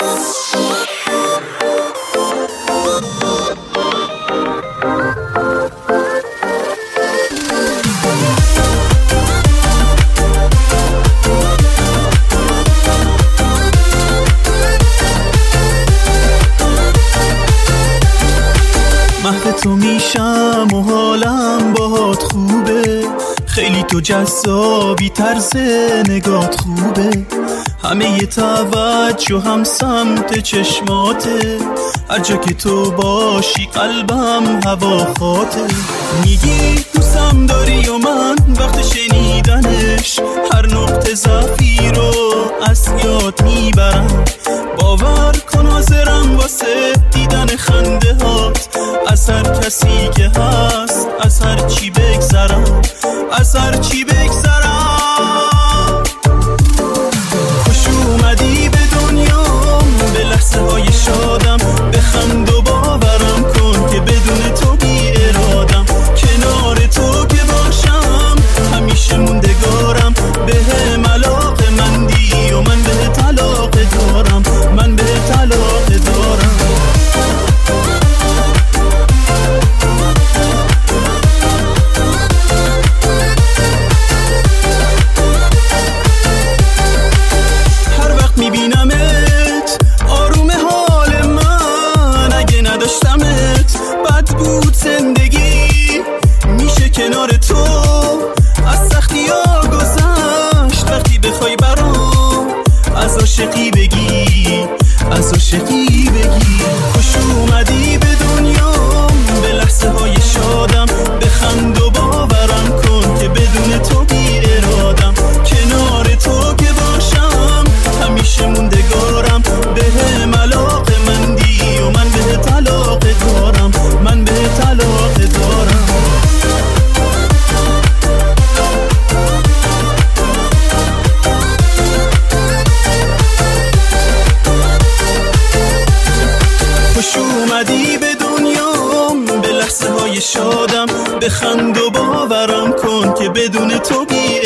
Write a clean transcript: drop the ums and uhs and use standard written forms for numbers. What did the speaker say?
محو تو میشم و حالم باهات خوبه، خیلی تو جذابی، طرز نگات خوبه، همه ی توجه هم سمت چشماته، هر جا که تو باشی قلبم هواخواته. میگی دوستم داری و من وقت شنیدنش هر نقطه ضعفی رو از یاد میبرم. باور کن حاضرم واسه دیدن خنده هات، از هر کسی که هست، از هر چی بگذرم، از هر چی بگذرم. خوش اومدی به دنیام، به لحظه های شادم، بخند و باورم کن که بدون تو بی ارادم. کنار تو که باشم همیشه موندگارم، به علاقه مندی و من به علاقه دارم، من به علاقه دارم. میبینمت آروم حال من، اگه نداشتمت بد بود زندگی. میشه کنار تو از سختی ها گذشت، وقتی بخوای برام از عاشقی بگی، از عاشقی بگی. خوش اومدی به دنیام، به لحظه های شادم، بخند و باورم کن که بدون تو بی ارادم. کنار تو که باشم همیشه موندگارم، به علاقه مندی و من به علاقه دارم، من به علاقه دارم. خوش اومدی به دنیام، به لحظه های شادم، بخند و باورم کن که بدون تو بی